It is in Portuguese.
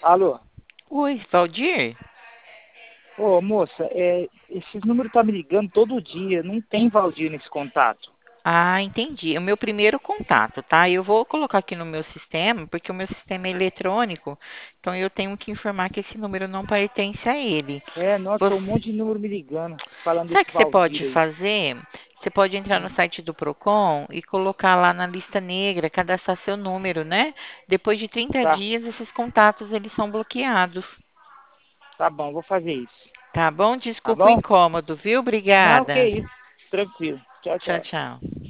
Alô? Oi, Valdir? Ô, moça, esses números tá me ligando todo dia. Não tem Valdir nesse contato. Ah, entendi. É o meu primeiro contato, tá? Eu vou colocar aqui no meu sistema, porque o meu sistema é eletrônico, então eu tenho que informar que esse número não pertence a ele. Nossa, um Você... monte de número me ligando, falando Sabe o desse que você Valdir pode aí. fazer? Você pode entrar no Hum, site do Procon e colocar lá na lista negra, cadastrar seu número, né? Depois de 30 tá, dias, esses contatos eles são bloqueados. tá bom, vou fazer isso. Tá bom? Tá Desculpa o bom? incômodo, viu? Não, que Obrigada. isso. Tranquilo. Tchau, Tchau, tchau. tchau.